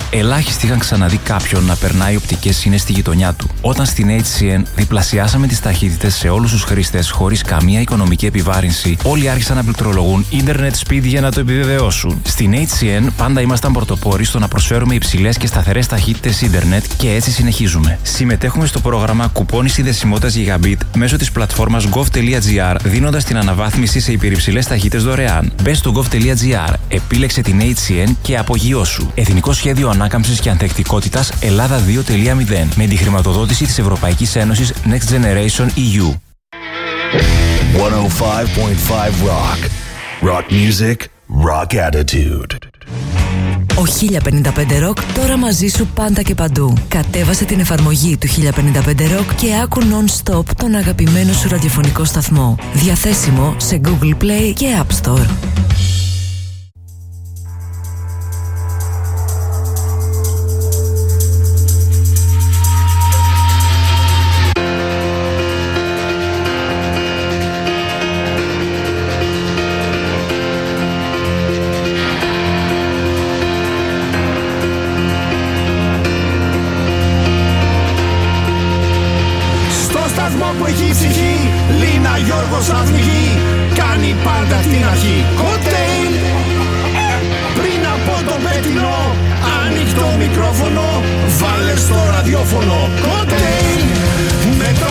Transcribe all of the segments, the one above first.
ελάχιστοι είχαν ξαναδεί κάποιον να περνάει οπτικές σύνες στη γειτονιά του. Όταν στην HCN διπλασιάσαμε τις ταχύτητες σε όλους τους χρήστες χωρίς καμία οικονομική επιβάρυνση, όλοι άρχισαν να πληκτρολογούν ίντερνετ speed για να το επιβεβαιώσουν. Στην HCN πάντα ήμασταν πρωτοπόροι στο να προσφέρουμε υψηλές και σταθερές ταχύτητες ίντερνετ και έτσι συνεχίζουμε. Συμμετέχουμε στο πρόγραμμα κουπόνι συνδεσιμότητας Gigabit μέσω της πλατφόρμας gov.gr, δίνοντας την αναβάθμιση σε υπερυψηλές ταχύτητες δωρεάν. Μπες στο gov.gr, επίλεξε την HCN και απογειώσου. Εθνικό Σχέδιο Ανάκαμψης και Ανθεκτικότητας Ελλάδα 2.0 με τη χρηματοδότηση της Ευρωπαϊκής Ένωσης Next Generation EU. 105.5 Rock. Rock music, rock attitude. Ο 1055 Rock τώρα μαζί σου πάντα και παντού. Κατέβασε την εφαρμογή του 1055 Rock και άκου non-stop τον αγαπημένο σου ραδιοφωνικό σταθμό. Διαθέσιμο σε Google Play και App Store. Που έχει ψυχή, Λίνα Γιώργος Αθμιγή, κάνει πάντα την αρχή. Κοκτέιλ, πριν από το πέτεινο, ανοιχτό μικρόφωνο, βάλε στο ραδιόφωνο. Κοκτέιλ, με το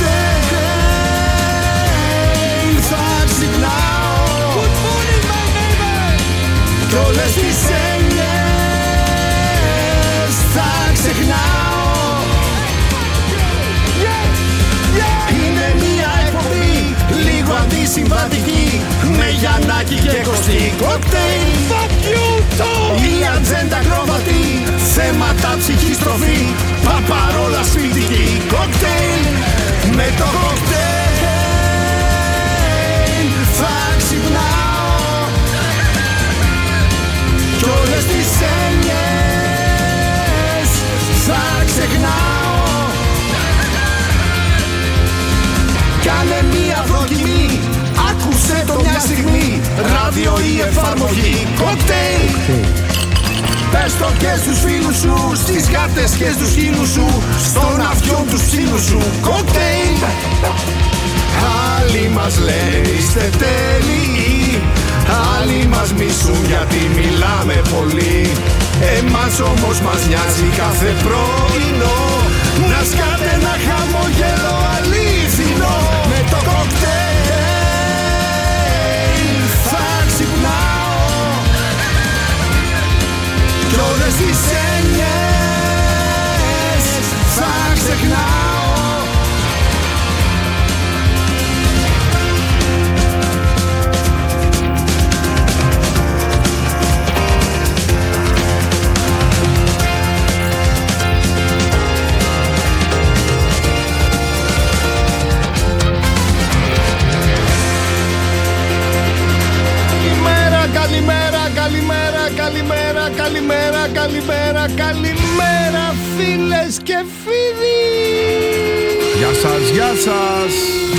κοκτέιλ θα ξυπνάω. Good morning my neighbor. Κι όλες τις έννοιες θα ξεχνάω. Λίγο αντισυμβατική, με Γιαννάκη και Κωστή. Κοκτέιλ, fuck you, η ατζέντα κροβατή, θέματα ψυχής τροφή, παπαρόλα σπιτική. Κοκτέιλ, με το κοκτέιλ θα ξυπνάω. Κι όλες τις έννοιες θα ξεχνάω. Κάνε μία δοκιμή, άκουσε το μια στιγμή, ράδιο ή εφαρμογή. Κοκτέιλ, πες το και στους φίλους σου, στις γάτες και στους χείλους σου, στον αυτιόν τους ψήλους σου. Κοκτέιλ, άλλοι μας λένε είστε τέλειοι, άλλοι μας μισούν γιατί μιλάμε πολύ. Εμάς όμως μας νοιάζει κάθε πρωινό να σκάτε ένα χαμόγελο αλήθινο. Με το κοκτέιλ θα ξυπνάω. Κι όλες τις έννοιες θα ξεχνάω. Καλημέρα φίλες και φίλοι. Γεια σας, γεια σας.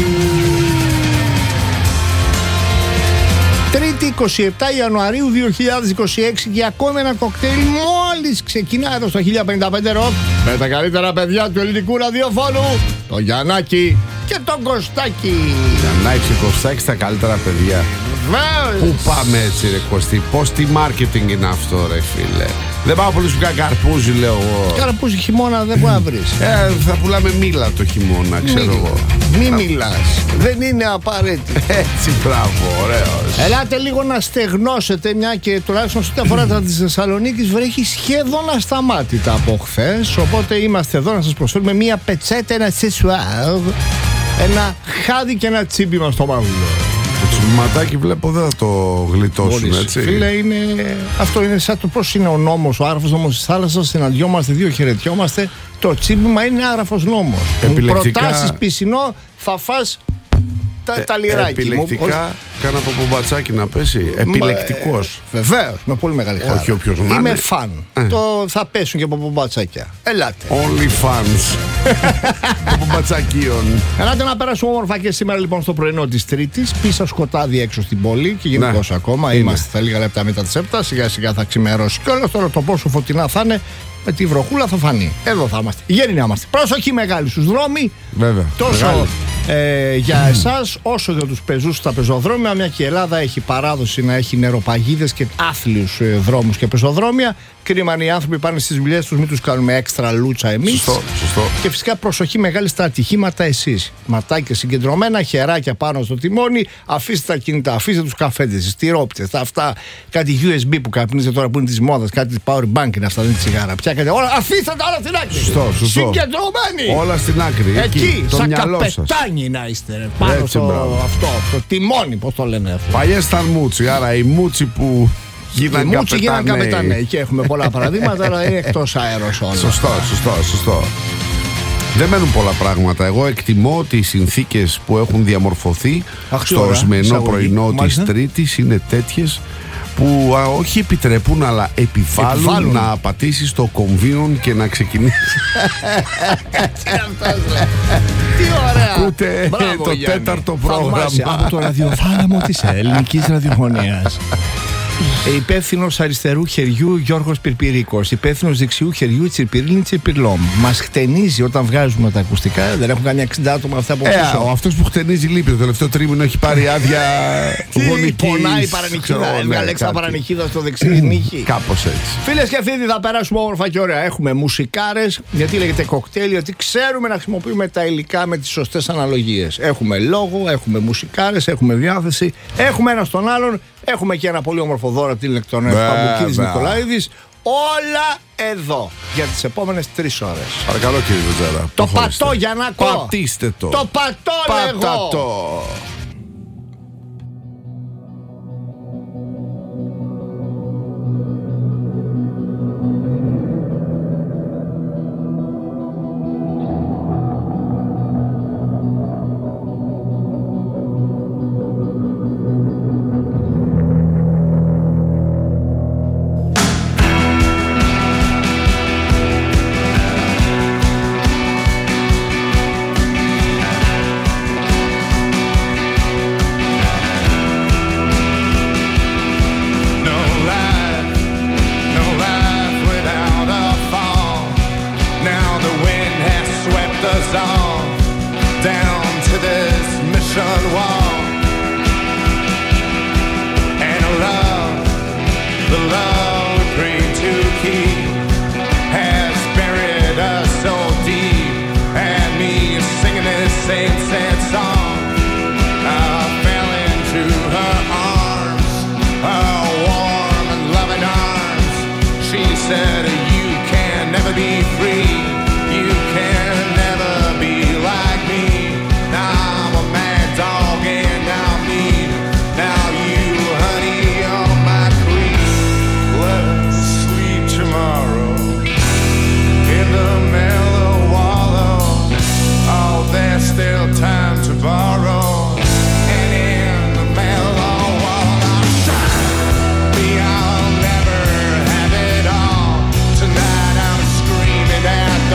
Τρίτη 27 Ιανουαρίου 2026 και ακόμα ένα κοκτέιλ μόλις ξεκινά εδώ στο 1055 Rock με τα καλύτερα παιδιά του ελληνικού ραδιοφώνου, το Γιαννάκη και τον Κωστάκη. Γιαννάκη και Κωστάκη τα καλύτερα παιδιά. Πού πάμε έτσι ρε Κωστή, πώς τι marketing είναι αυτό ρε φίλε. Δεν πάω πολύ σου κάνει καρπούζι λέω εγώ. Καρπούζι χειμώνα δεν μπορεί να βρεις. Θα πουλάμε μήλα το χειμώνα ξέρω εγώ. Μη μιλάς, δεν είναι απαραίτητο. Έτσι μπράβο, ωραίος. Ελάτε λίγο να στεγνώσετε, μια και τουλάχιστον σε ό,τι αφορά τα της Θεσσαλονίκης βρέχει σχεδόν ασταμάτητα από χθες. Οπότε είμαστε εδώ να σας προσφέρουμε μια πετσέτα, ένα σεσουάρ, ένα χάδι και ένα τσίπημα στο μάγουλο. Το τσιμπηματάκι βλέπω δεν θα το γλιτώσουν έτσι. Φίλε, αυτό είναι σαν το πώς είναι ο νόμος, ο άραφος νόμος της θάλασσας. Συναντιόμαστε, δύο χαιρετιόμαστε. Το τσίπημα είναι άραφος νόμος. Επιλεκτικά... Προτάσεις πισινό, θα φας τα λιράκι. Επιλεκτικά κάνα πομπατσάκι να πέσει. Επιλεκτικός. Βεβαίως, με πολύ μεγάλη χαρά. Όχι όποιος να είναι. Είμαι φαν. Θα πέσουν και πομπατσάκια. Ελάτε. Only fans. Πομπατσακίων. Ελάτε να περάσουμε όμορφα και σήμερα λοιπόν στο πρωινό της Τρίτης. Πίσα σκοτάδι έξω στην πόλη και γενικώς ακόμα. Είμαστε στα λίγα λεπτά μετά τις 7. Σιγά σιγά θα ξημερώσει κιόλας. Τώρα το πόσο φωτεινά θα είναι με τη βροχούλα θα φανεί. Εδώ θα είμαστε. Γέροι να είμαστε. Προσοχή μεγάλη στους δρόμοι. Βέβαια. Τόσο για εσάς όσο για τους πεζούς στα πεζοδρόμια. Μια και η Ελλάδα έχει παράδοση να έχει νεροπαγίδες και άθλιους δρόμους και πεζοδρόμια. Κρίμα οι άνθρωποι πάνε στις δουλειές τους, μην τους κάνουμε έξτρα λούτσα εμείς. Σωστό. Και φυσικά προσοχή μεγάλη στα ατυχήματα εσείς. Ματάκια συγκεντρωμένα, χεράκια πάνω στο τιμόνι. Αφήστε τα κινητά, αφήστε τους καφέδες, τις τυρόπιτες, αυτά. Κάτι USB που καπνίζετε τώρα που είναι της μόδας, κάτι power bank είναι αυτά, δεν είναι τσιγάρα. Πιάκατε όλα, αφήστε τα όλα στην άκρη. Σωστό. Συγκεντρωμένοι. Όλα στην άκρη. Εκεί, το σαν μυαλό σας. καπετάνι να είστε. Πάνω στο τιμόνι, πώς το λένε αυτό. Παλιές ήταν μούτσι, άρα οι μούτσι που γίναν καπετάνοι. Και έχουμε πολλά παραδείγματα, αλλά είναι εκτός αέρος όλα. Σωστό. Δεν μένουν πολλά πράγματα. Εγώ εκτιμώ ότι οι συνθήκες που έχουν διαμορφωθεί στο σημερινό πρωινό της Τρίτης είναι τέτοιες που όχι επιτρέπουν αλλά επιβάλλουν να πατήσεις το κομβίον και να ξεκινήσεις. Τι ωραία. Ακούτε το τέταρτο πρόγραμμα από το ραδιοθάλαμο της ελληνικής ραδιοφωνίας. Υπεύθυνος αριστερού χεριού Γιώργος Πυρπυρίκος. Υπεύθυνος δεξιού χεριού Τσιρπυρίλη Τσιρπυρλόμ. Μας χτενίζει όταν βγάζουμε τα ακουστικά. Δεν έχουν κάνει 60 άτομα αυτά από πίσω. Αυτός που χτενίζει λείπει. Το τελευταίο τρίμηνο έχει πάρει άδεια γονική. Πονάει η παρανυχίδα. Έβγαλε παρανυχίδα στο δεξί νύχι. Κάπως έτσι. Φίλες και φίλοι, θα περάσουμε όμορφα και ωραία. Έχουμε μουσικάρες. Γιατί λέγεται κοκτέιλ? Γιατί ξέρουμε να χρησιμοποιούμε τα υλικά με τις σωστές αναλογίες. Έχουμε λόγο, έχουμε μουσικάρες, έχουμε διάθεση. Έχουμε ένα στον άλλον. Έχουμε και ένα πολύ όμορφο δώρο από την ηλεκτρονική Παμπουκίδης Νικολάηδης. Όλα εδώ για τις επόμενες 3 ώρες. Παρακαλώ κύριε Βετζέρα. Το πατώ για να ακούω. Πατήστε το. Το πατώ λέγω. Tonight I'm screaming at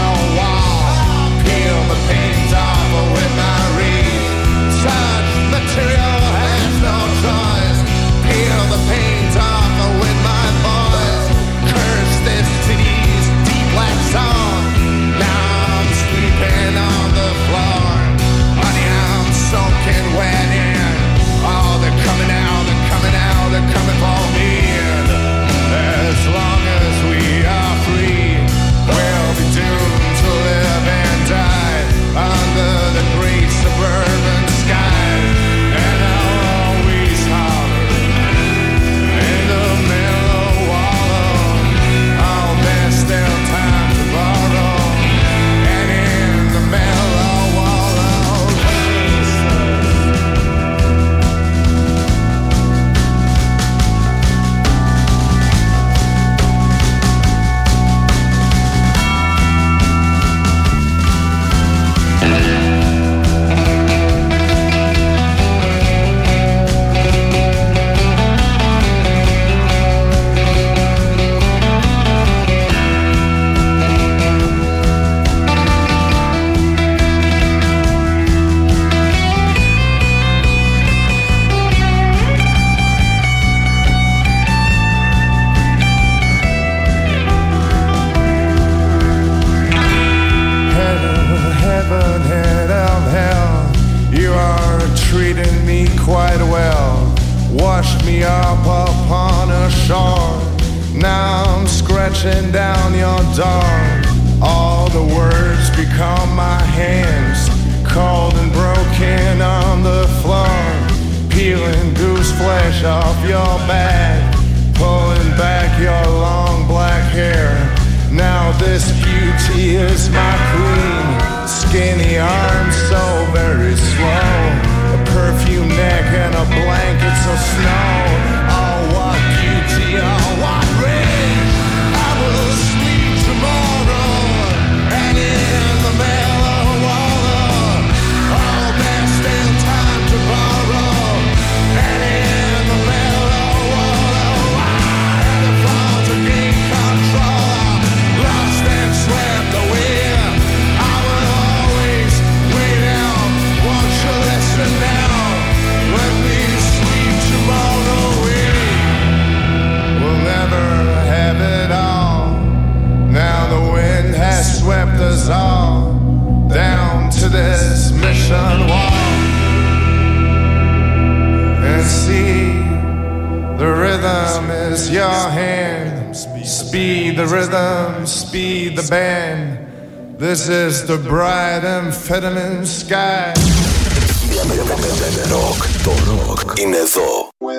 washed me up upon a shore. Now I'm scratching down your door. All the words become my hands, cold and broken on the floor. Peeling goose flesh off your back, pulling back your long black hair. Now this beauty is my queen. Skinny arms so very slow, a perfume neck and a blanket so snow. Oh, what beauty, oh, what rain. I will sleep tomorrow, and in the mellow water. Oh, there's still time to borrow, and in the mellow water. I had to fall to gain control, lost and swept away. I will always wait out, won't you listen now? When we sleep tomorrow, we will never have it all. Now the wind has swept us all down to this mission wall. And see, the rhythm is your hand. Speed the rhythm, speed the band. This is the bright amphetamine sky. Rock, το rock είναι εδώ.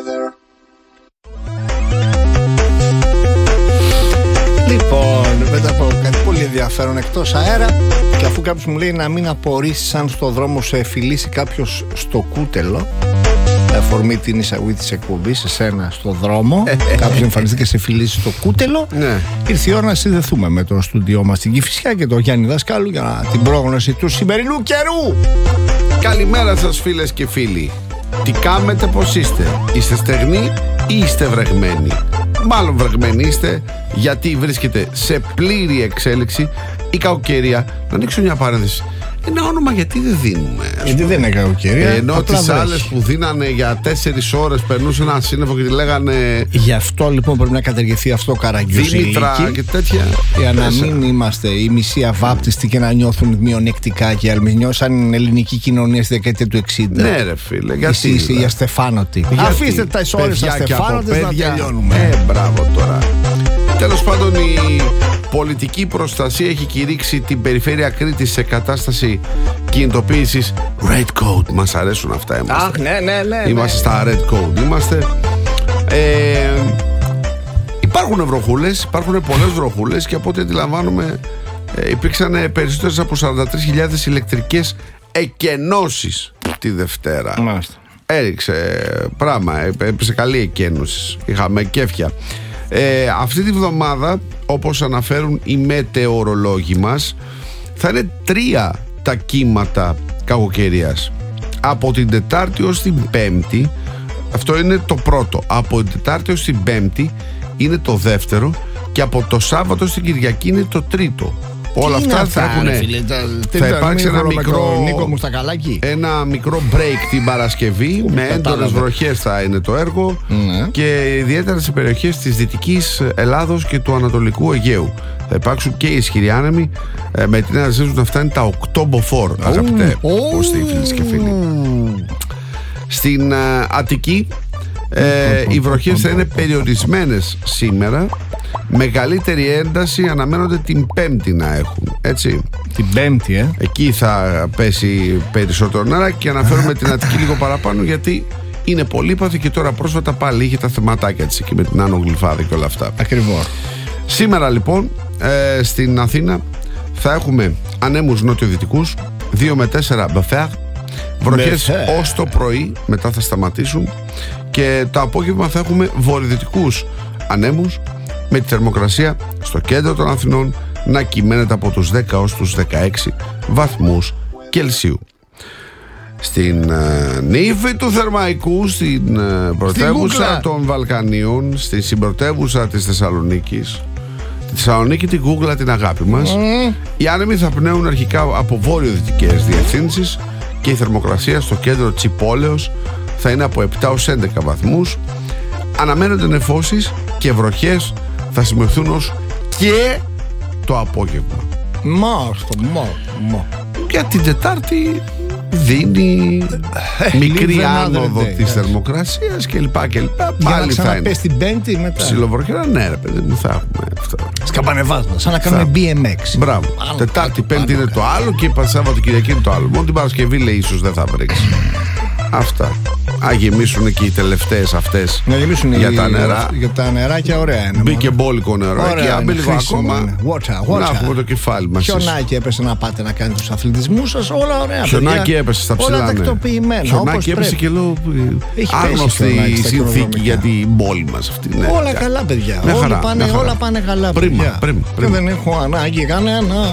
Λοιπόν, μετά από κάτι πολύ ενδιαφέρον εκτός αέρα, και αφού κάποιος μου λέει να μην απορρίσεις αν στο δρόμο σε φιλήσει κάποιος στο κούτελο, αφορμή την εισαγωγή της εκπομπής σε σένα στο δρόμο, κάποιος εμφανιστεί και σε φιλήσει στο κούτελο, ήρθε η ώρα να συνδεθούμε με το στούντιό μας στην Κηφισιά και τον Γιάννη Δασκάλου για την πρόγνωση του σημερινού καιρού. Καλημέρα σας φίλες και φίλοι. Τι κάνετε, πως είστε? Είστε στεγνοί ή είστε βρεγμένοι? Μάλλον βρεγμένοι είστε, γιατί βρίσκεται σε πλήρη εξέλιξη η κακοκαιρία. Να ανοίξω μια παρένθεση. Ένα όνομα γιατί δεν δίνουμε? Γιατί δεν είναι κακοκαιρία. Ενώ τις άλλες που δίνανε για 4 ώρες περνούσε ένα σύννεφο και τη λέγανε. Γι' αυτό λοιπόν πρέπει να καταργηθεί αυτό το καραγκιόζηλικι. Δήμητρα και τέτοια. Για να μην είμαστε οι μισοί αβάπτιστοι και να νιώθουν μειονεκτικά και αλμινιό σαν την ελληνική κοινωνία στη δεκαετία του 60. Ναι, ρε φίλε. Γιατί είσαι οι αστεφάνωτοι. Αφήστε τα ώρες αστεφάνωτες να τελειώνουμε. Μπράβο τώρα. Τέλος πάντων, η πολιτική προστασία έχει κηρύξει την περιφέρεια Κρήτης σε κατάσταση κινητοποίησης Red Code. Μας αρέσουν αυτά εμάς. Αχ, ναι. Είμαστε στα Red Code. Είμαστε. Υπάρχουν βροχούλες, υπάρχουν πολλές βροχούλες και από ό,τι αντιλαμβάνομαι υπήρξαν περισσότερες από 43.000 ηλεκτρικές εκενώσεις τη Δευτέρα. Μάλιστα. Έριξε πράγμα, έπαιξε καλή εκένωση. Είχαμε κέφια. Αυτή τη βδομάδα, όπως αναφέρουν οι μετεωρολόγοι μας, θα είναι 3 τα κύματα κακοκαιρίας. Από την Τετάρτη ως την Πέμπτη. Αυτό είναι το πρώτο. Από την Τετάρτη ως την Πέμπτη είναι το δεύτερο. Και από το Σάββατο στην Κυριακή είναι το τρίτο. Όλα αυτά θα έχουν. Θα υπάρξει ένα μικρό break την Παρασκευή. Με έντονες βροχές θα είναι το έργο. Και ιδιαίτερα σε περιοχές της Δυτικής Ελλάδος και του Ανατολικού Αιγαίου. Θα υπάρξουν και ισχυροί άνεμοι, με την έναρξή να φτάνει τα 8 μποφόρ. Αγαπητέ φίλες και φίλοι. Στην Αττική οι βροχές θα είναι περιορισμένες σήμερα. Μεγαλύτερη ένταση αναμένονται την Πέμπτη να έχουν. Έτσι. Την Πέμπτη, Εκεί θα πέσει περισσότερο νερά. Και αναφέρουμε την Αττική λίγο παραπάνω, γιατί είναι πολύπαθη και τώρα πρόσφατα πάλι είχε τα θεματάκια της εκεί με την Άνω Γλυφάδη και όλα αυτά. Ακριβώς. Σήμερα λοιπόν στην Αθήνα θα έχουμε ανέμους νότιο-δυτικούς 2 με 4 μπεφέρ. Βροχές ως το πρωί, μετά θα σταματήσουν. Και το απόγευμα θα έχουμε βορειοδυτικούς ανέμους, με τη θερμοκρασία στο κέντρο των Αθηνών να κυμαίνεται από τους 10 ως τους 16 βαθμούς Κελσίου. Στην νύφη του Θερμαϊκού, στην πρωτεύουσα των Βαλκανίων, στη συμπρωτεύουσα της Θεσσαλονίκης, τη Θεσσαλονίκη την Κούγκλα, την αγάπη μας, οι άνεμοι θα πνέουν αρχικά από βόρειο-δυτικές διευθύνσεις και η θερμοκρασία στο κέντρο της πόλεως θα είναι από 7 ως 11 βαθμούς. Αναμένονται νεφώσεις και βροχές θα σημειωθούν ως και το απόγευμα. Μάλιστα. Για την Τετάρτη δίνει μικρή άνοδο της θερμοκρασίας κλπ. Πάλι θα είναι. Πες την Πέμπτη μετά. Ψιλοβροχερά, ναι, ρε παιδί μου, θα έχουμε αυτό. Σκαμπανεβάσματα, σαν να κάνουμε BMX. Μπράβο. Τετάρτη, Πέμπτη είναι το άλλο και Σάββατο Κυριακή είναι το άλλο. Μόνο την Παρασκευή λέει ίσως δεν θα βρέξει. Αυτά. Α γεμίσουν και οι τελευταίες αυτές για τα νερά. Για τα νεράκια, ωραία είναι. Μπήκε μπόλικο νερό και άμπη λίγο ακόμα. Να έχουμε το κεφάλι μας. Χιονάκι έπεσε να πάτε να κάνετε τους αθλητισμούς σας, όλα ωραία. Χιονάκι έπεσε στα ψηλά. Όλα τακτοποιημένα. Χιονάκι έπεσε και λέω άγνωστη η συνθήκη για την πόλη μας αυτή. Όλα καλά, παιδιά. Όλα πάνε καλά. Πρίμα. Δεν έχω ανάγκη κανένα.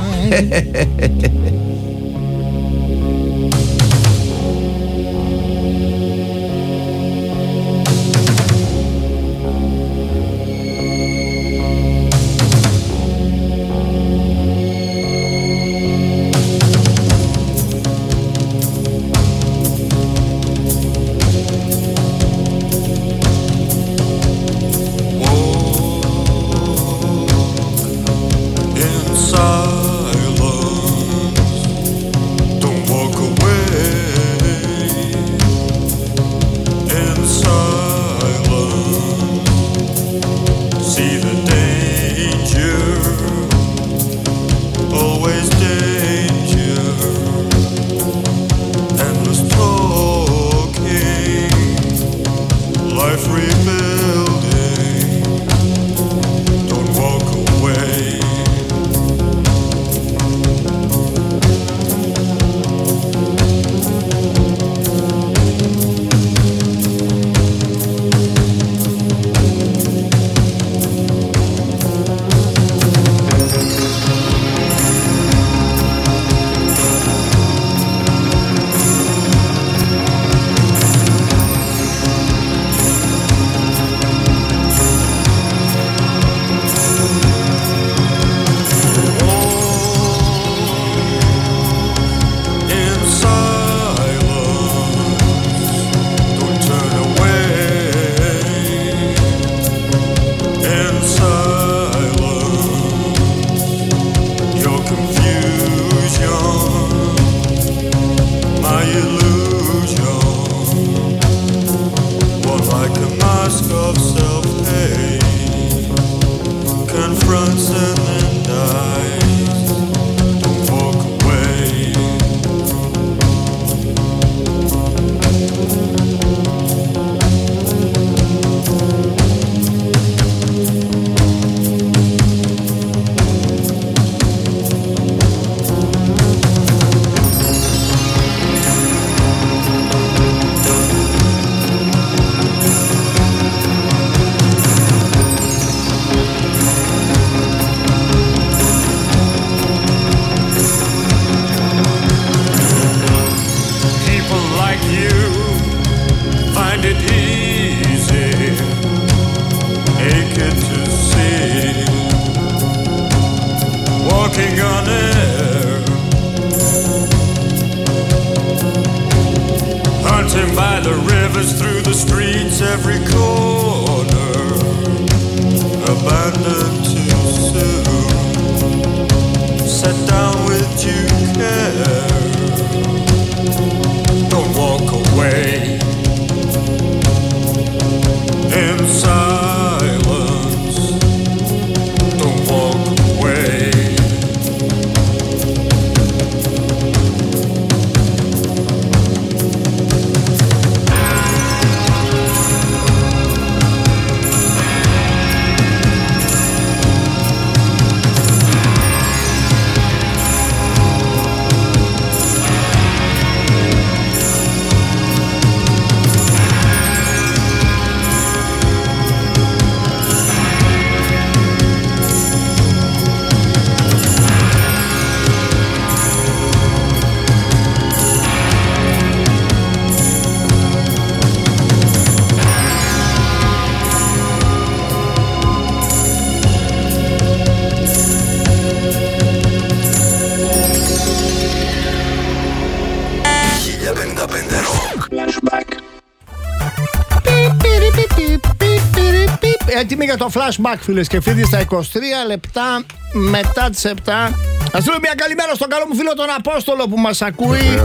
Έτοιμοι για το flashback, φίλες και φίλοι, στα 23 λεπτά μετά τις 7. Ας στείλω μια καλημέρα στον καλό μου φίλο τον Απόστολο που μας ακούει.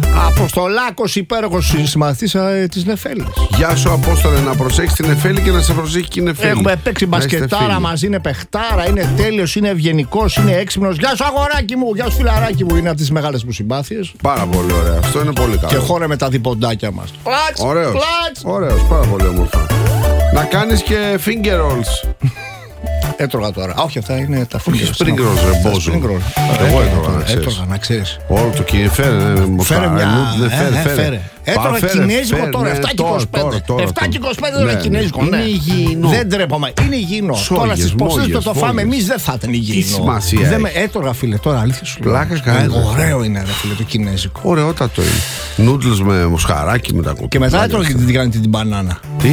Αποστολάκος υπέροχος συμμαθητής της Νεφέλης. Γεια σου, Απόστολε, να προσέχεις την Νεφέλη και να σε προσέχει και η Νεφέλη. Έχουμε παίξει μπασκετάρα μαζί, είναι παιχτάρα, είναι τέλειος, είναι ευγενικός, είναι έξυπνος. Γεια σου, αγοράκι μου, γεια σου, φιλαράκι μου. Είναι από τις μεγάλες μου συμπάθειες. Πάρα πολύ ωραία, αυτό είναι πολύ καλό. Και χώρε με τα διποντάκια μας. Ωραίος, πάρα πολύ όμορφα. Να κάνεις και finger rolls. Έτρωγα τώρα. Όχι, αυτά είναι τα Όχι spring rolls, ρε μπόζο. Εγώ έτρωγα, να ξέρεις. Όλο το κοινό, φέρε μια. Έτρωγα κινέζικο τώρα, 7,25. τώρα κινέζικο. Είναι υγιεινό. Δεν τρέπομαι, είναι υγιεινό. Τώρα στις ποσότητες που το φάμε εμείς δεν θα ήταν υγιεινό. Τι σημασία έχει. Έτρωγα, φίλε, τώρα αλήθεια σου λέω. Πλάκα κάνει. Ωραίο είναι, ρε φίλε, το κινέζικο. Ωραιότατο είναι. Νούντλς με μοσχαράκι με τα κοκκινιά. Και μετά έτρωγα και την μπανάνα. Τι?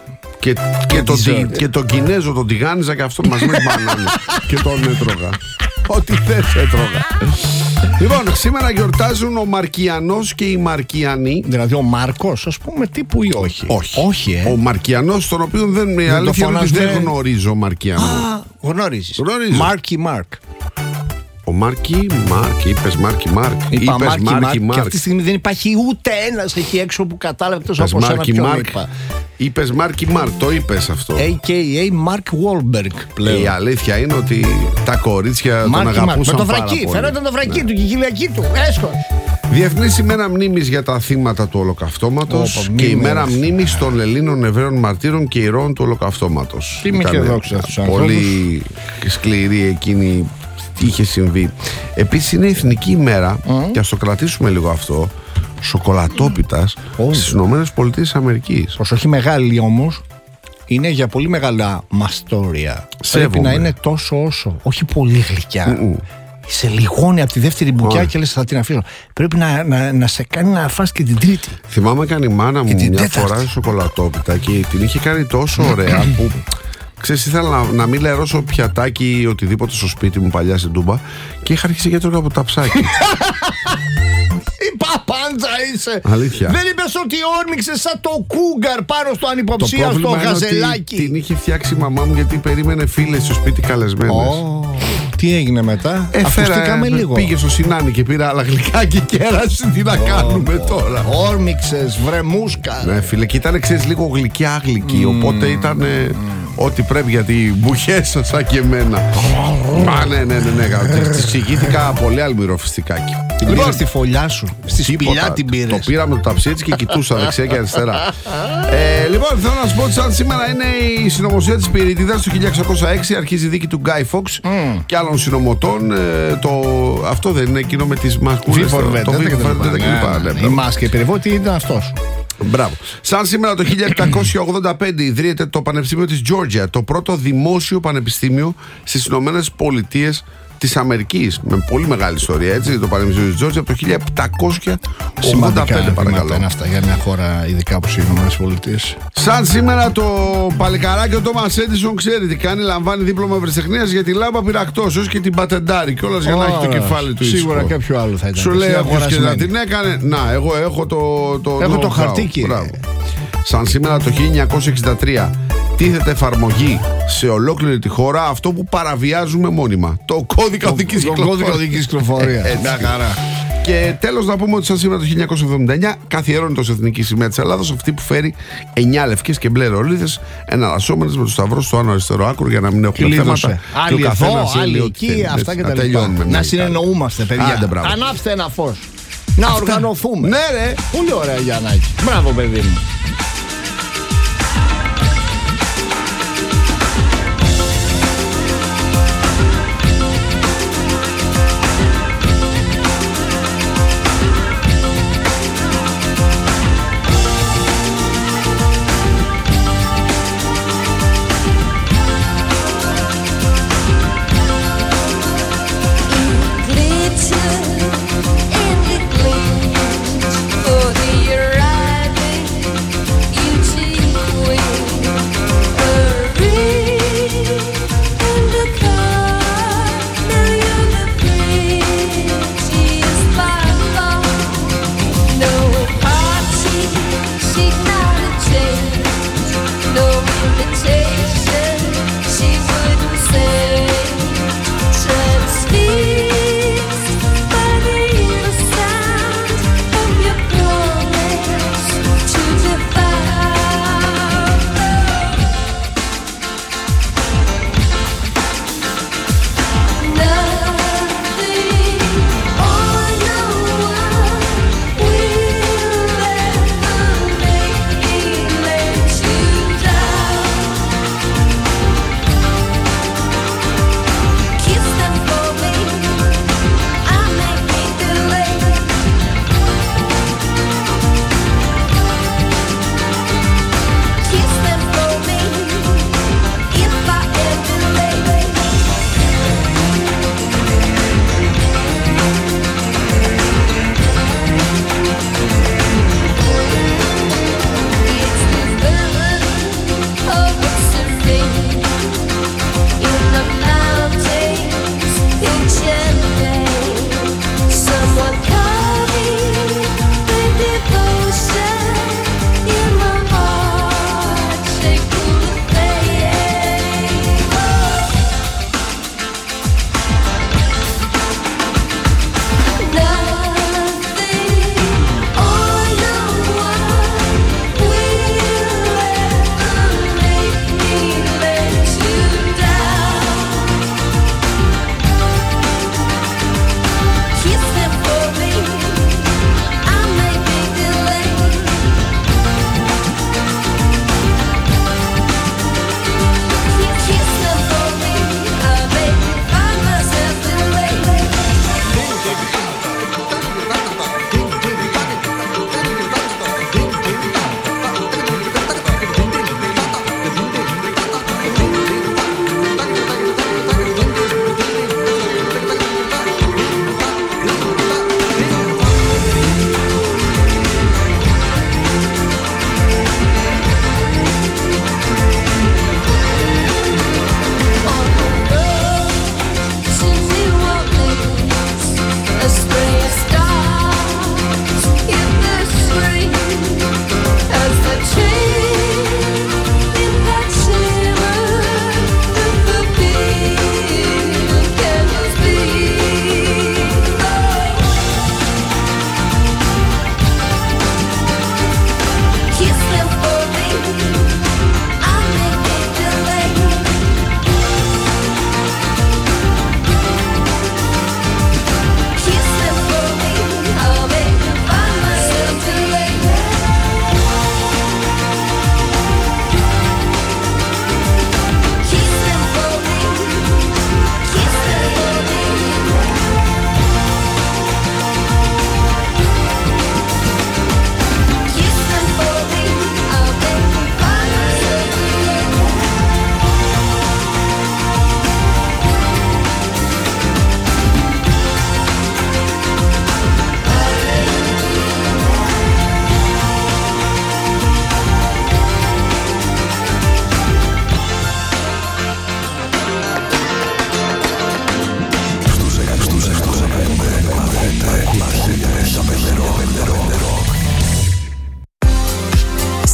Και τον Κινέζο τον τηγάνιζα και αυτό μαζί με την μπανάνα. Και τον έτρωγα. Ό,τι θες έτρωγα. Λοιπόν, σήμερα γιορτάζουν ο Μαρκιανός και οι Μαρκιανοί. Δηλαδή ο Μάρκος, ας πούμε, τύπου ή όχι? Όχι. Ο Μαρκιανός, τον οποίο δεν δεν γνωρίζω Μαρκιανό. Γνωρίζεις. Μάρκ. Ο Μάρκι, είπες Μάρκι. Είπα Μάρκι. Και αυτή τη στιγμή δεν υπάρχει ούτε ένας εκεί έξω που κατάλαβε τόσο από σένα ποιον είπα. Είπες Μάρκι, το είπες αυτό. A.K.A. Mark Wahlberg πλέον. Η αλήθεια είναι ότι τα κορίτσια τον αγαπούσαν με το πάρα βρακί, πολύ. φαίνονταν το βρακί του και η γυλιακή του. Έσχος. Διεθνής ημέρα μνήμης για τα θύματα του Ολοκαυτώματος και ημέρα μνήμης των Ελλήνων Εβραίων μαρτύρων και ηρώων του Ολοκαυτώματος. Τι μη και δόξα στους ανθρώπους. Πολύ σκληρή εκείνη είχε συμβεί. Επίσης είναι εθνική ημέρα και ας το κρατήσουμε λίγο αυτό, σοκολατόπιτας στις ΗΠΑ. Όχι μεγάλη όμως, είναι για πολύ μεγάλα μαστόρια. Πρέπει να είναι τόσο όσο, όχι πολύ γλυκιά. Σε λιγώνει από τη δεύτερη μπουκιά και λες θα την αφήσω. Πρέπει να σε κάνει να φας και την τρίτη. Θυμάμαι κάνει η μάνα μου μια φορά σοκολατόπιτα και την είχε κάνει τόσο ωραία που ξέρεις, ήθελα να μην λερώσω πιατάκι ή οτιδήποτε στο σπίτι μου παλιά στην Τούμπα και είχα αρχίσει και έτρωγα από ταψάκι. Η παπάντζα είσαι. Αλήθεια. Δεν είπες ότι όρμηξες σαν το κούγκαρ πάνω στο ανυποψίαστο γαζελάκι? Την είχε φτιάξει η μαμά μου γιατί περίμενε φίλες στο σπίτι καλεσμένες. Τι έγινε μετά? Ακουστήκαμε λίγο. Πήγε στο Σινάνι και πήρα άλλα γλυκά και κέρασε. Τι να κάνουμε τώρα? Όρμηξες, βρεμούσκα. Ναι φίλε, και ήταν ξέρεις λίγο γλυκιά γλυκή. Οπότε ήταν ό,τι πρέπει γιατί μπουχές σαν και εμένα. Ναι. Της εξηγήθηκα πολύ αλμυροφιστικάκι. Την πήρες στη φωλιά σου. Στη σπηλιά την πήρες. Το πήραμε το ταψί έτσι και κοιτούσα δεξιά και αριστερά. Λοιπόν, θέλω να σου πω ότι σαν σήμερα είναι η συνωμοσία της Πυρίτιδας του 1606. Αρχίζει η δίκη του Γκάι Φόξ και άλλων συνωμοτών. Αυτό δεν είναι εκείνο με τις μασκούλες? Το η μάσκα περιβόητη ήταν αυτός. Μπράβο. Σαν σήμερα το 1785 ιδρύεται το Πανεπιστήμιο της Georgia, το πρώτο δημόσιο πανεπιστήμιο στις Ηνωμένες Πολιτείες της Αμερικής. Με πολύ μεγάλη ιστορία, έτσι. Το Πανεπιστήμιο της Georgia από το 1785, παρακαλώ. Είναι αυτά για μια χώρα, ειδικά από τις Ηνωμένες Πολιτείες. Σαν σήμερα το παλικαράκι ο Τόμας Έντισον, ξέρει τι κάνει, λαμβάνει δίπλωμα ευρεσιτεχνίας για τη λάμπα πυρακτώσεως και την πατεντάρει κιόλας για να έχει το κεφάλι του. Σίγουρα κάποιο άλλο θα ήταν. Σου λέει αυτός και να την έκανε. Να, εγώ έχω το χαρτί, κύριε. Σαν σήμερα το 1963 τίθεται εφαρμογή σε ολόκληρη τη χώρα αυτό που παραβιάζουμε μόνιμα. Το κώδικα οδικής κυκλοφορίας. Μια χαρά. Και τέλος να πούμε ότι σαν σήμερα το 1979 καθιερώνεται ως εθνική σημαία της Ελλάδος αυτή που φέρει 9 λευκές και μπλε ρολίδες εναλλασσόμενες με το σταυρό στο άνω αριστερό άκρο για να μην έχουμε θέματα. Άλλοι εδώ, άλλοι εκεί, αυτά και τα λοιπά. Να συνεννοούμαστε, παιδιά. Ανάψτε ένα φως. Να οργανωθούμε. Ναι ρε. Πολύ ωραία, Γιαννάκη. Μπράβο, παιδί μου.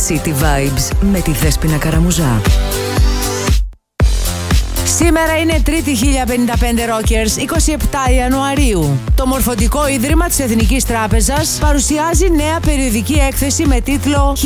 City Vibes με τη Δέσποινα Καραμουζά. Σήμερα είναι 3η 1055 Rockers, 27 Ιανουαρίου. Το Μορφωτικό Ίδρυμα της Εθνικής Τράπεζας παρουσιάζει νέα περιοδική έκθεση με τίτλο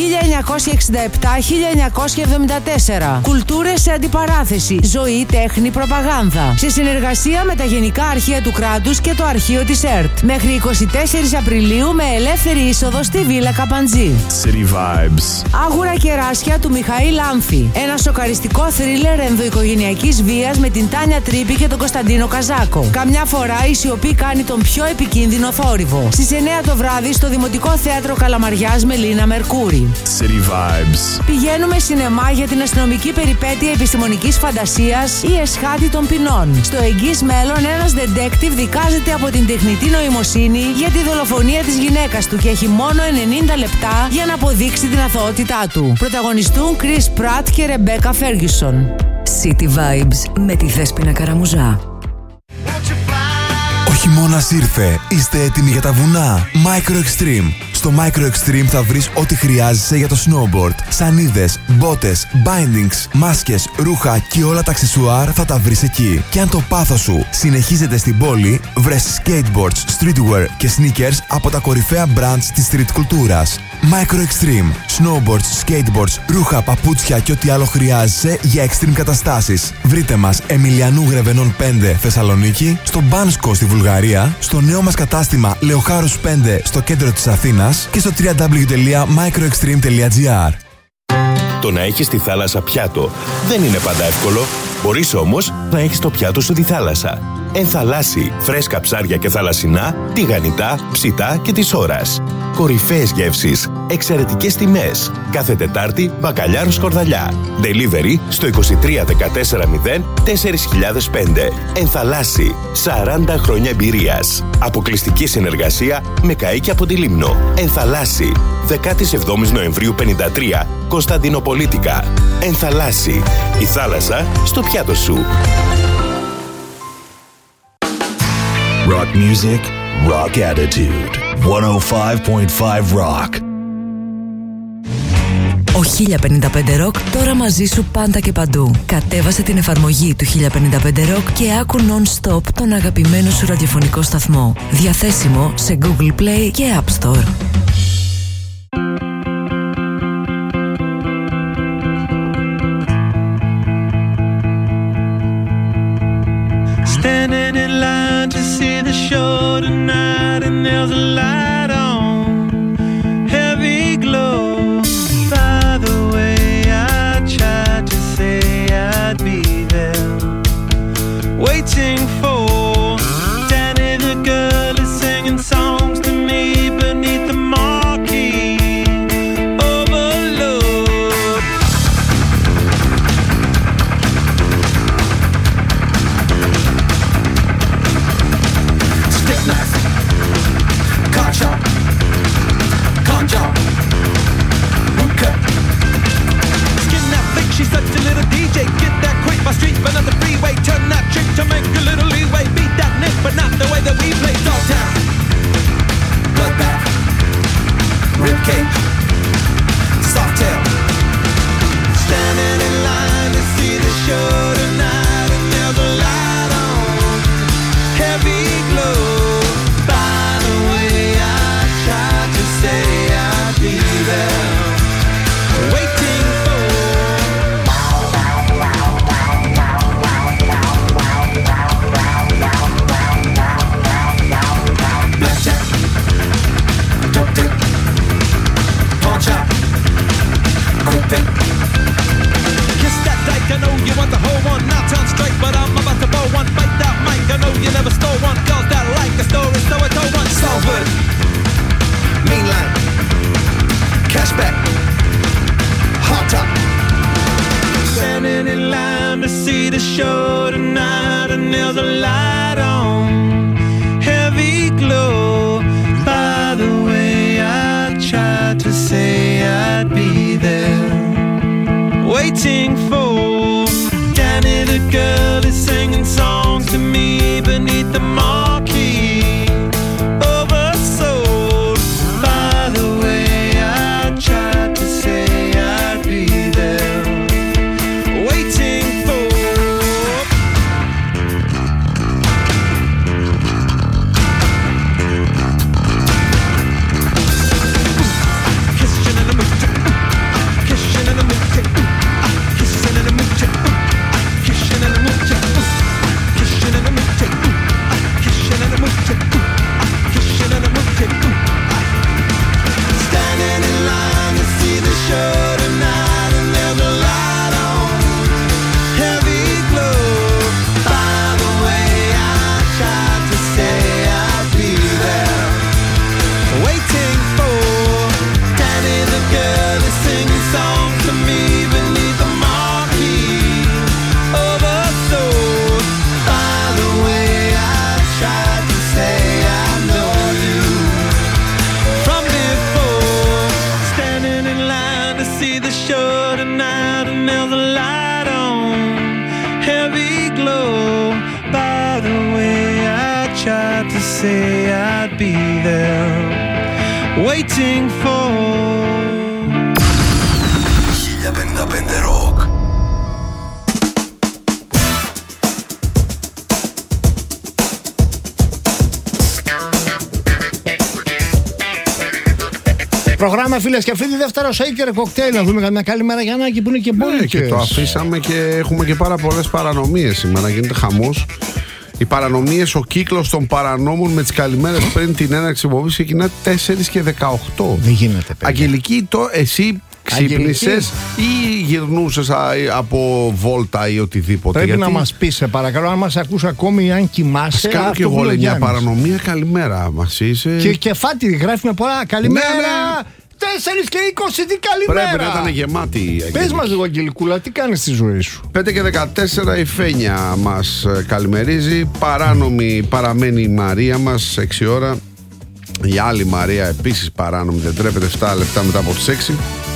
1967-1974. Κουλτούρες σε αντιπαράθεση, ζωή, τέχνη, προπαγάνδα. Σε συνεργασία με τα Γενικά Αρχεία του Κράτους και το Αρχείο της ΕΡΤ. Μέχρι 24 Απριλίου με ελεύθερη είσοδο στη Βίλα Καπαντζή. City Vibes. Άγουρα κεράσια του Μιχαήλ Άμφη. Ένα σοκαριστικό θρίλερ ενδοοικογενειακής βίας με την Τάνια Τρίπη και τον Κωνσταντίνο Καζάκο. Καμιά φορά η σιωπή κάνει τον πιο επικίνδυνο θόρυβο. Στις 9 το βράδυ στο Δημοτικό Θέατρο Καλαμαριάς με Λίνα Μερκούρη. City Vibes. Πηγαίνουμε σινεμά για την αστυνομική περιπέτεια επιστημονικής φαντασίας Η Εσχάτη των Ποινών. Στο εγγύς μέλλον ένας detective δικάζεται από την τεχνητή νοημοσύνη για τη δολοφονία της γυναίκας του και έχει μόνο 90 λεπτά για να αποδείξει την αθωότητά του. Πρωταγωνιστούν Chris Pratt και Rebecca Ferguson. City Vibes με τη Δέσποινα Καραμουζά. Ο χειμώνας ήρθε. Είστε έτοιμοι για τα βουνά? Micro Extreme. Στο Micro Extreme θα βρεις ό,τι χρειάζεσαι για το snowboard. Σανίδες, μπότες, bindings, μάσκες, ρούχα και όλα τα αξεσουάρ θα τα βρεις εκεί. Και αν το πάθος σου συνεχίζεται στην πόλη, βρες skateboards, streetwear και sneakers από τα κορυφαία brands της street κουλτούρας. Micro Extreme. Snowboards, skateboards, ρούχα, παπούτσια και ό,τι άλλο χρειάζεσαι για extreme καταστάσεις. Βρείτε μας Εμιλιανού Γρεβενών 5 Θεσσαλονίκη, στο Μπάνσκο στη Βουλγαρία, στο νέο μας κατάστημα Λεοχάρους 5 στο κέντρο της Αθήνας και στο www.microextreme.gr. Το να έχεις τη θάλασσα πιάτο δεν είναι πάντα εύκολο. Μπορείς όμως να έχεις το πιάτο σου τη θάλασσα. Ενθαλάσσι, φρέσκα ψάρια και θαλασσινά, τηγανιτά, ψητά και της ώρας. Κορυφαίες γεύσεις, εξαιρετικές τιμές. Κάθε Τετάρτη, μπακαλιάρο σκορδαλιά. Delivery στο 23 14 0 4005. Ενθαλάσσι, 40 χρόνια εμπειρίας. Αποκλειστική συνεργασία με καΐκι από τη Λίμνο. Ενθαλάσσι, 17 Νοεμβρίου 53, Κωνσταντινοπολίτικα. Ενθαλάσσι, η θάλασσα στο πιάτο σου. Rock music, rock attitude. 105.5 Rock. Ο 1055 Rock τώρα μαζί σου πάντα και παντού. Κατέβασε την εφαρμογή του 1055 Rock και άκου non-stop τον αγαπημένο σου ραδιοφωνικό σταθμό. Διαθέσιμο σε Google Play και App Store. Standing in line to see the show tonight, and there's a light on, heavy glow. By the way, I tried to say I'd be there, waiting for Danny the girl is singing songs to me beneath the marquee. Overload. Stick knife, car chop, con job, boot cut. Skin that flick, she's such a little DJ. Get that quick by street, but not the freeway. Turn that trick to make a little leeway. Beat that nick, but not the way that we play. Dogtown, bloodbath, ribcage, soft tail. Standing in line to see the show tonight, and there's a light on, heavy glow. By the way, I tried to say I'd be there, waiting for. to say I'd be there waiting for 1055 Rock. Προγράμμα, φίλες και φίλοι, δεύτερο Shaker Cocktail. Να δούμε καμιά καλημέρα Γιαννάκη που είναι και μπόλικες. Και το αφήσαμε και έχουμε και πάρα πολλές παρανομίες σήμερα. Γίνεται χαμός. Οι παρανομίες, ο κύκλος των παρανόμων με τις καλημέρες πριν την έναρξη εκπομπής ξεκινά 4 και 18. Δεν γίνεται, παιδιά. Αγγελική, εσύ ξύπνησες ή γυρνούσες από βόλτα ή οτιδήποτε? Πρέπει να μας πεις, σε παρακαλώ, αν μας ακούς ακόμη, αν κοιμάσαι. Ας κάνω και εγώ μια παρανομία. Καλημέρα, μας είσαι. Και φάτη, γράφει με πολλά. Καλημέρα! Ναι. 4 και 20, τι καλημέρα! Πρέπει να ήταν γεμάτη. Πες μας λίγο, Αγγελικούλα, τι κάνεις στη ζωή σου? 5 και 14 η Φένια μας καλημερίζει. Παράνομη παραμένει η Μαρία μας 6 ώρα. Η άλλη Μαρία επίσης παράνομη, δεν τρέπεται 7 λεπτά μετά από τις 6.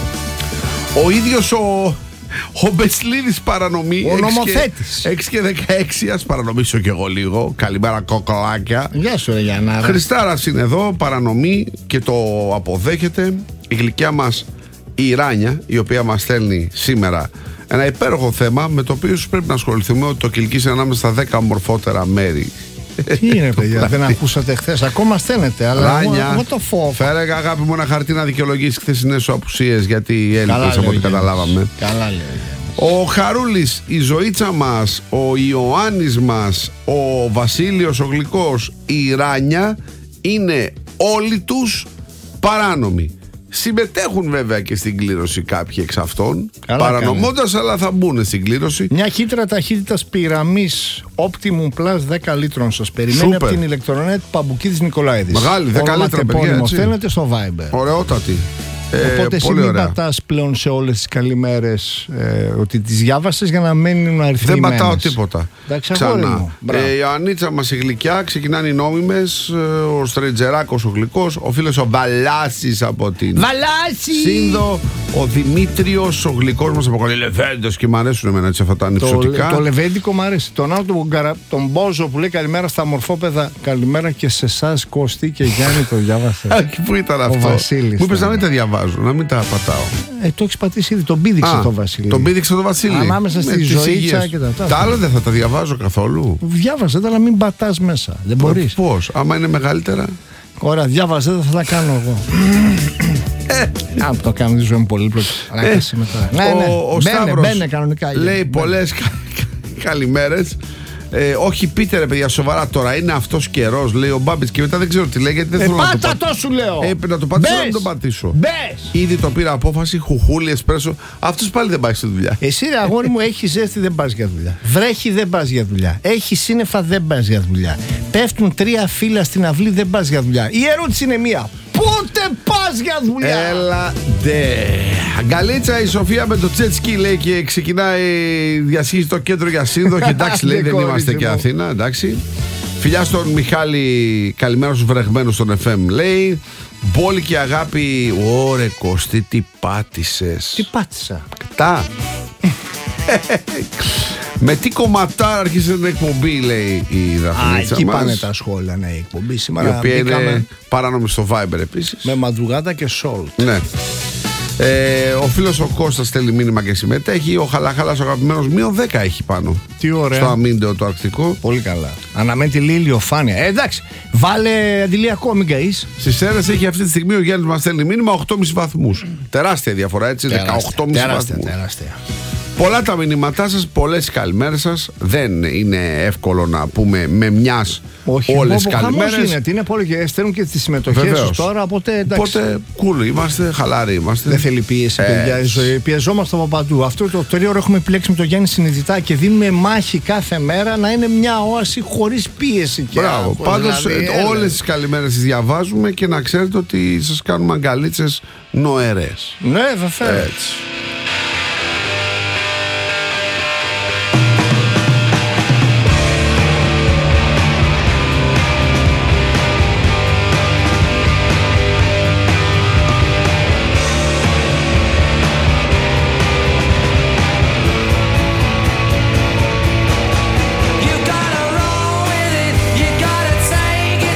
Ο ίδιος ο Μπεσλίδης παρανομή. Ο νομοθέτης. 6 και 16, ας παρανομήσω κι εγώ λίγο. Καλημέρα κοκολάκια. Γεια σου ρε Γιάννα. Χριστάρας είναι εδώ, παρανομή και το αποδέχεται. Η γλυκιά μας η Ράνια, η οποία μας στέλνει σήμερα ένα υπέροχο θέμα με το οποίο πρέπει να ασχοληθούμε, ότι το Κιλκής είναι ανάμεσα στα 10 ομορφότερα μέρη. Τι είναι παιδιά, δεν ακούσατε χθες? Ακόμα στέλνετε, αλλά Ράνια, εγώ το φόβο. Φέρε αγάπη μου ένα χαρτί να δικαιολογήσεις χθεσινές σου απουσίες, γιατί έλειπες από ό,τι καταλάβαμε. Καλά λέει. Ο Χαρούλης, η Ζωήτσα μας, ο Ιωάννης μας, ο Βασίλειος ο Γλυκός, η Ράνια είναι όλοι τους παράνομοι. Συμμετέχουν βέβαια και στην κλήρωση κάποιοι εξ αυτών, παρανομώντας, αλλά θα μπουν στην κλήρωση. Μια χύτρα ταχύτητας πυραμής Optimum Plus 10 λίτρων σας περιμένει από την ηλεκτρονέτ Παμπουκίδης Νικολάηδης. Μεγάλη, 10 λίτρα παιδιά, έτσι. Στέλνετε στο Viber. Ωραιότατη. Οπότε εσύ μην πατάς πλέον σε όλες τις καλημέρες ότι τις διάβασες για να μένουν αριθμημένες. Δεν πατάω τίποτα. Ξανά. Η Ανίτσα μας η γλυκιά, ξεκινάνε οι νόμιμες. Ο Στρετζεράκος ο γλυκός, ο φίλος ο Βαλάσης από την Σύνδο, ο Δημήτριος ο γλυκός μας από Λεβέντος, και μ' αρέσουν εμένα έτσι αυτά τα νυψωτικά. Το λεβέντικο μ' αρέσει. Τον άλλο τον Μπόζο που λέει καλημέρα στα μορφόπεδα. Καλημέρα και σε εσάς Κωστή και Γιάννη, το διάβασα. Πού ήταν αυτό? Βασίλης. Μου είπες να μην τα διαβάζω, να μην τα πατάω. Το έχεις πατήσει ήδη, τον πήδηξε το Βασίλη. Τον πήδηξε το Βασίλη. Ανάμεσα στη Ζωήτσα και τα. Τα άλλα δεν θα τα διαβάζω καθόλου. Διάβαζε τα, αλλά μην πατάς μέσα. Δεν μπορείς. Πώς, άμα είναι μεγαλύτερα? Ωραία, διάβαζε τα, θα τα κάνω εγώ. Το κάνω, τη ζωή μου πολύπλοκη. Ο Σταύρος μπαίνε κανονικά. Λέει πολλές καλημέρες. Όχι, πείτε ρε παιδιά, σοβαρά τώρα. Είναι αυτός καιρός, λέει ο Μπάμπης, και μετά δεν ξέρω τι λέει, γιατί δεν θέλω να το πατήσω. Σου λέω. Να το πατήσω, να το πατήσω. Μπες. Ήδη το πήρα απόφαση, χουχούλι, εσπρέσο. Αυτός πάλι δεν πάει στη δουλειά. Εσύ ρε αγόρι μου, έχει ζέστη, δεν πας για δουλειά. Βρέχει, δεν πας για δουλειά. Έχει σύννεφα, δεν πας για δουλειά. Πέφτουν 3 φύλλα στην αυλή, δεν πας για δουλειά. Η ερώτηση είναι μία. Πότε πας για δουλειά? Έλα ντε. Αγκαλίτσα η Σοφία με το τσέτσκι, λέει, και ξεκινάει, διασχίζει το κέντρο για Σύνδο. Και εντάξει, λέει, δεν είμαστε και Αθήνα, εντάξει. Φιλιά στον Μιχάλη, καλημέρα στους βρεγμένους στον FM, λέει. Μπόλικη αγάπη. Ωρε Κωστή, τι πάτησες? Τι πάτησα? Τα. Με τι κομματάρα άρχισε την εκπομπή, λέει η Δαφνίτσα. Εκεί πάνε τα σχόλια, ναι, η εκπομπή σήμερα. Η οποία είναι παράνομη στο Viber επίσης. Με μαντρουγάτα και σόλτ. Ναι. Ο φίλος ο Κώστας στέλνει μήνυμα και συμμετέχει. Ο Χαλαχάλας ο αγαπημένος -10 έχει πάνω. Τι ωραία. Στο αμύντεο το Αρκτικό. Πολύ καλά. Αναμένει τη λίγη ηλιοφάνεια. Εντάξει, βάλε αντιλιακό, μην καείς. Στις Σέρρες έχει αυτή τη στιγμή ο Γιάννης μας στέλνει μήνυμα 8,5 βαθμούς. Τεράστια διαφορά, έτσι. 18,5 βαθμούς. Τεράστια. Πολλά τα μηνύματά σας, πολλές καλημέρες σας. Δεν είναι εύκολο να πούμε με μιας όλες καλημέρες. Είναι πολύ και στέλνουν και τις συμμετοχές τους τώρα. Οπότε cool είμαστε, χαλάροι είμαστε. Δεν θέλει πίεση, παιδιά. Η ζωή. Πιεζόμαστε από παντού. Αυτό το τριώρο έχουμε επιλέξει με τον Γιάννη συνειδητά και δίνουμε μάχη κάθε μέρα να είναι μια όαση χωρίς πίεση. Μπράβο. Πάντως όλες τις καλημέρες τις διαβάζουμε και να ξέρετε ότι σας κάνουμε αγκαλίτσες νοερές. Ναι, βέβαια. Έτσι. You gotta roll with it, you gotta take it.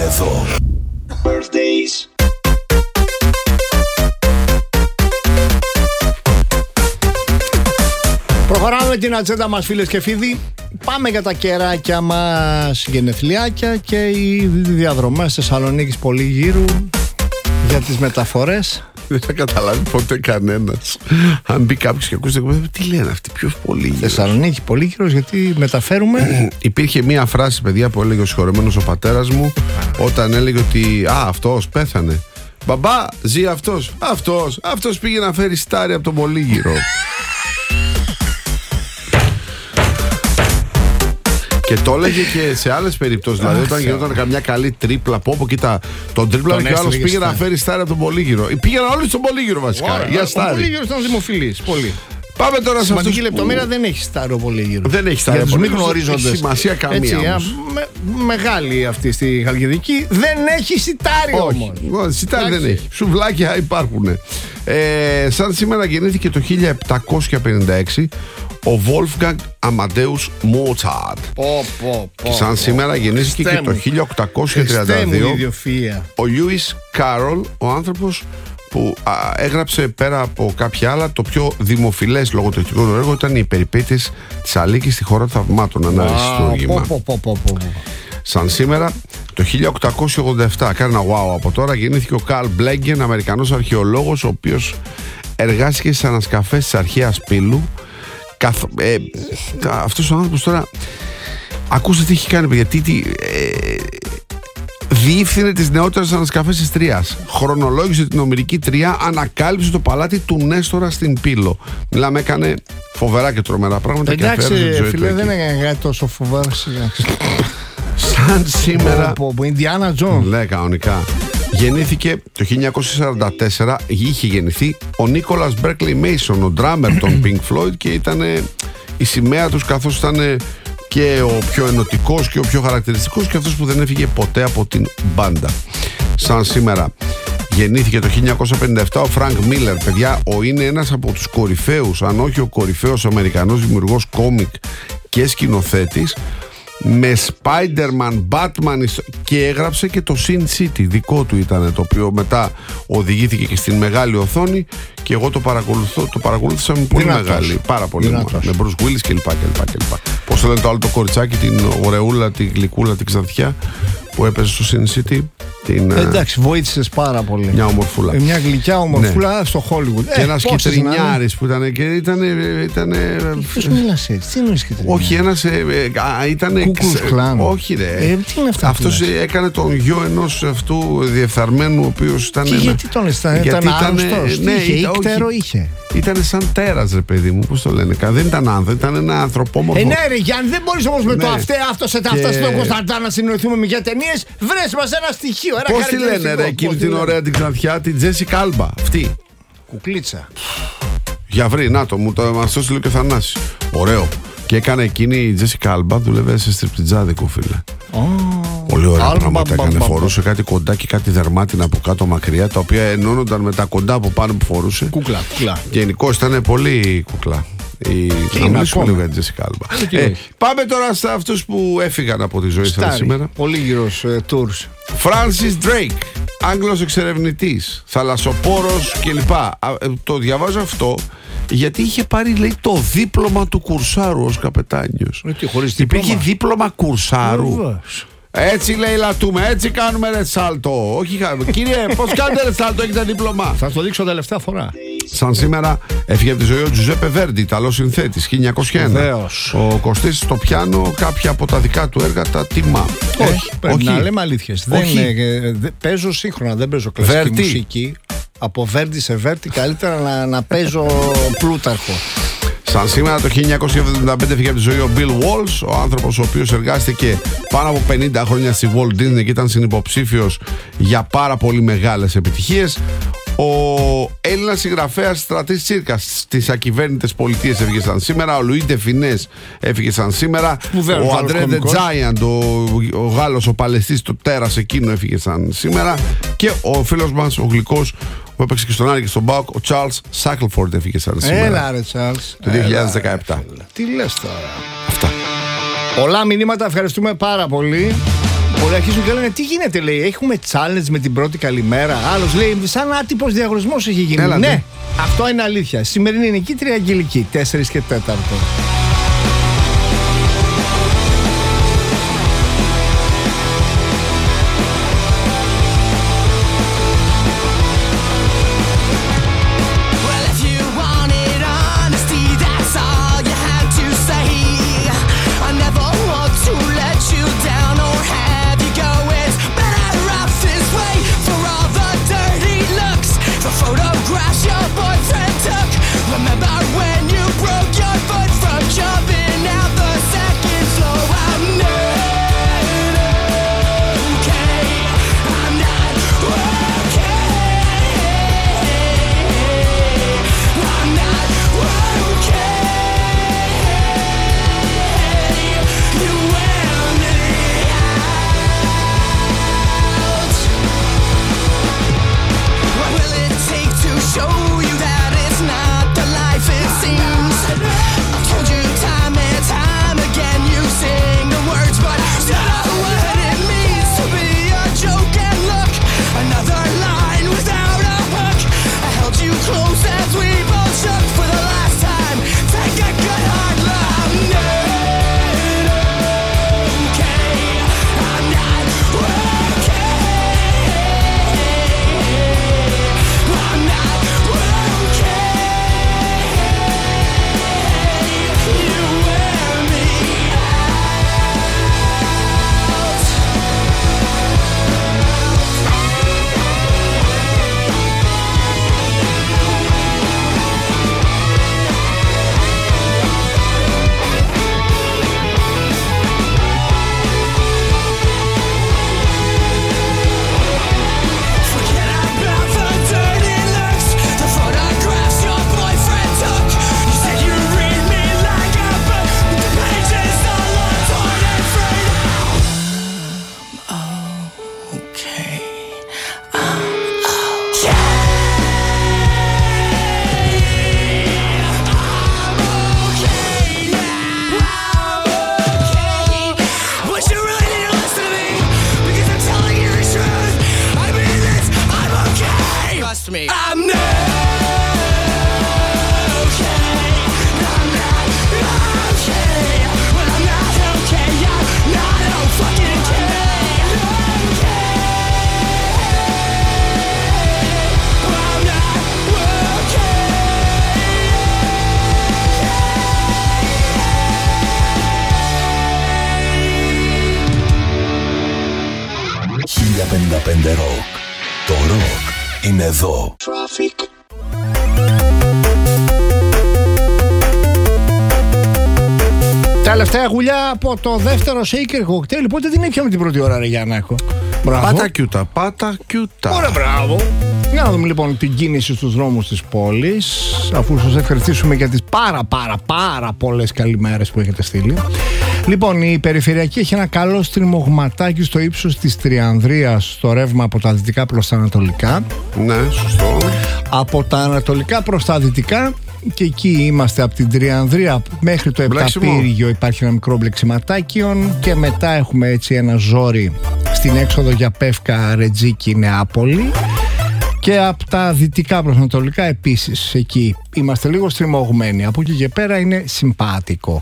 εδώ. Birthdays. Προχωράμε την ατζέντα μας, φίλες και φίλοι. Πάμε για τα κεράκια μας, γενεθλιάκια και οι διαδρομές Θεσσαλονίκης πολύ γύρω για τις μεταφορές. Δεν θα καταλάβει ποτέ κανένας. Αν μπει κάποιος και ακούσει, τι λένε αυτοί, ποιος Πολύγυρος? Θεσσαλονίκη Πολύγυρος, γιατί μεταφέρουμε. Υπήρχε μία φράση, παιδιά, που έλεγε ο συγχωρεμένος ο πατέρας μου όταν έλεγε ότι αυτός πέθανε. Μπαμπά, ζει αυτός. Αυτός πήγε να φέρει στάρι από τον Πολύγυρο. Και το έλεγε και σε άλλες περιπτώσεις. Δηλαδή, όταν γινόταν καμιά καλή τρίπλα, κοίτα, τον τρίπλα και ο άλλος πήγε να φέρει στάρι από τον Πολύγυρο. Πήγαιναν όλοι στον Πολύγυρο βασικά. Για στάρι. Ο Πολύγυρος ήταν δημοφιλής. Πολύ. Πάμε τώρα σε σημαντική λεπτομέρεια, δεν έχει στάρι ο Πολύγυρος. Δεν έχει στάρι. Για τους μη γνωρίζοντες. Έχει σημασία καμία. Μεγάλη αυτή στη Χαλκιδική. Δεν έχει σιτάρι όμως. Σιτάρι δεν έχει. Σουβλάκια υπάρχουν. Σαν σήμερα γεννήθηκε το 1756 ο Wolfgang Amadeus Mozart. Και σαν σήμερα γεννήθηκε και το 1832 ο Lewis Carroll, ο άνθρωπος που έγραψε πέρα από κάποια άλλα το πιο δημοφιλές λογοτεχνικό του έργο ήταν οι περιπέτειες της Αλίκης στη χώρα των θαυμάτων, αναριστούργημα. Σαν σήμερα το 1887, κάνει ένα wow από τώρα, γεννήθηκε ο Καρλ Μπλέγκεν, Αμερικανός αρχαιολόγος, ο οποίος εργάστηκε στις ανασκαφές της αρχαίας πύλου. Αυτός ο άνθρωπος τώρα, ακούστε τι έχει κάνει, γιατί διεύθυνε τις νεότερες ανασκαφές της Τρίας, χρονολόγησε την Ομηρική Τρία, ανακάλυψε το παλάτι του Νέστορα στην Πύλο. Μιλάμε, έκανε φοβερά και τρομερά πράγματα. Εντάξει, φίλε, δεν έκανε κάτι τόσο φοβερά. Σαν σήμερα. Ινδιάνα Τζον. Λέει κανονικά. Γεννήθηκε το 1944, είχε γεννηθεί ο Νίκολας Μπέρκλι Μέισον, ο ντράμερ των Pink Floyd, και ήταν η σημαία τους, καθώς ήταν και ο πιο ενωτικός και ο πιο χαρακτηριστικός και αυτός που δεν έφυγε ποτέ από την μπάντα. Σαν σήμερα γεννήθηκε το 1957 ο Φρανκ Μίλλερ. Παιδιά, είναι ένας από τους κορυφαίους, αν όχι ο κορυφαίος Αμερικανός δημιουργός κόμικ και σκηνοθέτης, με Spider-Man, Batman, και έγραψε και το Sin City, δικό του ήταν, το οποίο μετά οδηγήθηκε και στην μεγάλη οθόνη και εγώ το παρακολούθησα με πολύ μεγάλη, πάρα πολύ, με Bruce Willis κλπ. Πώς το λένε το άλλο το κοριτσάκι, την ωραιούλα, την γλυκούλα, την Ξανθιά που έπαιζε στο Sin City. Εντάξει, βοήθησες πάρα πολύ. Μια ομορφούλα. Μια γλυκιά ομορφούλα στο Hollywood. Και ένας κυτρινιάρης που ήταν. Ποιος μιλάς έτσι, τι εννοείς κυτρινιάρης? Όχι, ένας ήταν. Κούκους Κλάν. Όχι, ρε. Τι είναι αυτά? Αυτός έκανε τον γιο ενός αυτού διεφθαρμένου, ο οποίος ήταν. Και γιατί τον ήταν άρρωστος? Ναι, είχε. Ήταν σαν τέρας, ρε παιδί μου, πώς το λένε. Δεν ήταν άνθρωπο, ήταν ένα ανθρωπόμορφο. Ναι, ρε Γιάννη, δεν μπορείς όμως με το αυτό σε αυτά στον Κωνσταντά να συνοηθούμε για ταινίες. Βρες μας ένα στοιχείο. Πώς τη λένε, ρε, εκείνη την ωραία την Ξανθιά, την Τζέσικα Άλμπα, αυτή. Κουκλίτσα. Για βρει, να το, μας δώσει λίγο και Θανάση. Ωραίο. Και έκανε εκείνη η Τζέσικα Άλμπα, δούλευε σε στριπτιτζάδικο, φίλε. Πολύ ωραία πράγματα έκανε. Φορούσε κάτι κοντά και κάτι δερμάτινα από κάτω μακριά, τα οποία ενώνονταν με τα κοντά από πάνω που φορούσε. Κούκλα. Γενικώς ήταν πολύ κουκλά. Να μιλήσουμε λίγο για την Τζέσικα Άλμπα. Πάμε τώρα σε αυτούς που έφυγαν από τη ζωή σας σήμερα. Πολύγυρος tours. Francis Drake, Άγγλος εξερευνητής, θαλασσοπόρος κλπ. Το διαβάζω αυτό γιατί είχε πάρει, λέει, το δίπλωμα του κουρσάρου ως καπετάνιος. Υπήρχε δίπλωμα κουρσάρου. Έτσι, λέει, λατούμε, έτσι κάνουμε ρε σάλτο. Όχι, κύριε, πώς κάνετε ρε σάλτο, έχετε δίπλωμα? Θα το δείξω τελευταία φορά. Σαν σήμερα έφυγε από τη ζωή ο Τζουζέπε Βέρντι, Ιταλός συνθέτης, 1901. Ο Κωστής στο πιάνο κάποια από τα δικά του έργα τα τιμά. Όχι, πρέπει να λέμε αλήθειες. Παίζω σύγχρονα, δεν παίζω κλασική μουσική. Από Βέρντι σε Βέρντι καλύτερα να παίζω Πλούταρχο. Σαν σήμερα το 1975 έφυγε από τη ζωή ο Bill Walsh, ο άνθρωπος ο οποίος εργάστηκε πάνω από 50 χρόνια στη Walt Disney και ήταν συνυποψήφιος για πάρα πολύ μεγάλες επιτυχίες. Ο Έλληνας συγγραφέας Στρατής Τσίρκας στις ακυβέρνητες πολιτείες έφυγε σαν σήμερα. Ο Λουί Ντε Φινές έφυγε σαν σήμερα. Ο Αντρέ Ντε Τζάιαντ, ο Γάλλος, ο Παλαιστής, το τέρας εκείνο έφυγε σαν σήμερα. Και ο φίλος μας, ο γλυκός, που έπαιξε και στον Άρη και στον Μπάουκ, ο Charles Shackelford έφυγε σαν σήμερα. Έλα ρε Charles. Το 2017. Τι λες τώρα? Αυτά. Πολλά μηνύματα, ευχαριστούμε πάρα πολύ. Πολλοί αρχίζουν και λένε τι γίνεται, λέει. Έχουμε challenge με την πρώτη καλημέρα. Άλλος λέει σαν άτυπος διαγωνισμός έχει γίνει. Έλα, ναι, αυτό είναι αλήθεια. Σημερινή νικήτρια Αγγελική, 4 και 4. Rock. Το rock είναι εδώ. Traffic. Τελευταία γουλιά από το δεύτερο shaker cocktail. Πότε την ήπιαμε την πρώτη ώρα, ρε Γιάννακο? Πάτα κιούτα, πάτα κιούτα. Ωραία, μπράβο. Για να δούμε λοιπόν την κίνηση στους δρόμους της πόλης, αφού σας ευχαριστήσουμε για τις πάρα πολλές καλημέρες που έχετε στείλει. Λοιπόν, η περιφερειακή έχει ένα καλό στριμωγματάκι στο ύψος της Τριανδρίας στο ρεύμα από τα δυτικά προς τα ανατολικά. Ναι, σωστό. Από τα ανατολικά προς τα δυτικά, και εκεί είμαστε από την Τριανδρία μέχρι το Επταπύργιο, υπάρχει ένα μικρό μπλεξιματάκιον, και μετά έχουμε έτσι ένα ζόρι στην έξοδο για Πεύκα, Ρετζίκι, Νεάπολη. Και από τα δυτικά προς ανατολικά επίσης εκεί είμαστε λίγο στριμωγμένοι. Από εκεί και πέρα είναι συμπάτικο.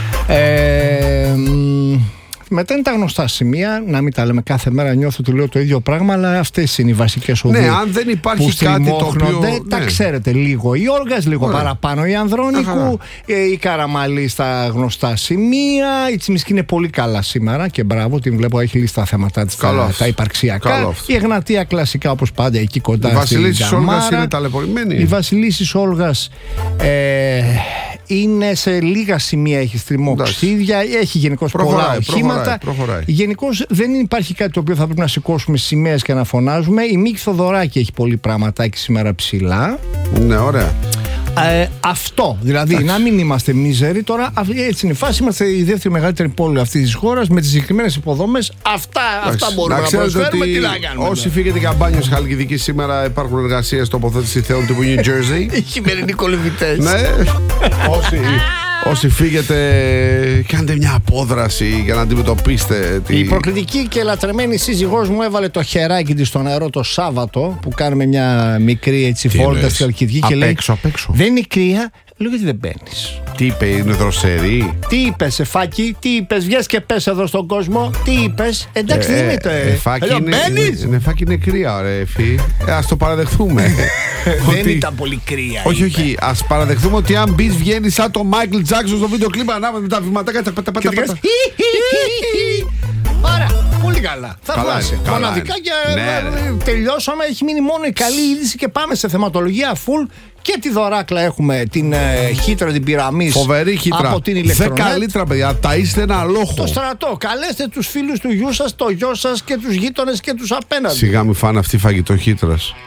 Μετά είναι τα γνωστά σημεία, να μην τα λέμε κάθε μέρα, νιώθω ότι λέω το ίδιο πράγμα, αλλά αυτές είναι οι βασικές οδοί. Ναι, αν δεν υπάρχει που κάτι το οποίο... τα ξέρετε λίγο. Η Όργας λίγο παραπάνω, η Ανδρώνικου, η Καραμαλή στα γνωστά σημεία, η Τσιμισκή είναι πολύ καλά σήμερα και μπράβο, την βλέπω έχει λύσει τα θέματα της, τα υπαρξιακά. Η Εγνατία κλασικά όπως πάντα εκεί κοντά. Η Βασιλίσσης Όλγας είναι ταλαιπωρημένη. Η Βασιλίσσης Όλγας είναι σε λίγα σημεία, έχει στριμωξίδια, έχει γενικώς πολλά οχήματα. Γενικώς δεν υπάρχει κάτι το οποίο θα πρέπει να σηκώσουμε σημαίες και να φωνάζουμε. Η Μίκη Θοδωράκη έχει πολύ πραγματάκι σήμερα ψηλά. Ναι, ωραία. Αυτό, δηλαδή να μην είμαστε μίζεροι. Τώρα έτσι είναι η φάση. Είμαστε η δεύτερη μεγαλύτερη πόλη αυτής της χώρας με τις συγκεκριμένες υποδομές. Αυτά μπορούμε να προσφέρουμε. Τι να κάνουμε. Όσοι φύγετε καμπάνιο στη Χαλκιδική σήμερα, υπάρχουν εργασίες τοποθέτηση θεών τύπου New Jersey. Οι χειμερινοί κολυβητές. Ναι. Όσοι φύγετε, κάντε μια απόδραση για να αντιμετωπίσετε Η προκλητική και λατρεμένη σύζυγός μου έβαλε το χεράκι της στο νερό το Σάββατο, που κάνουμε μια μικρή έτσι φόρτα στη Χαλκιδική, και λέει: απ' έξω. Δεν είναι κρύα. Λέω: γιατί δεν μπαίνεις? Τι είπε, είναι δροσερή? Τι είπες, Εφάκη, τι είπες? Βγες και πες εδώ στον κόσμο. Τι είπες? Εντάξει, δεν είναι το Εφάκη είναι κρύα, ρε Εφή. Ας το παραδεχθούμε. Δεν ήταν πολύ κρύα. Όχι, ας παραδεχθούμε ότι αν μπεις βγαίνει σαν το Μάικλ Τζάκσον στο βίντεο κλίπ, ανάμεσα με τα βηματάκια. Άρα, πολύ καλά. Θαυμάσαι. Μοναδικά και τελειώσαμε. Έχει μείνει μόνο η καλή είδηση και πάμε σε θεματολογία full. Και τη δωράκλα έχουμε, την χύτρα, την πυραμή. Φοβερή χύτρα. Από την ηλεκτρονέτ. 10 λίτρα, παιδιά. Ταΐστε ένα λόχο. Το στρατό. Καλέστε τους φίλους του γιού σας, το γιο σας και τους γείτονες και τους απέναντι. Σιγά μη φάνε αυτοί φαγητό χύτρας.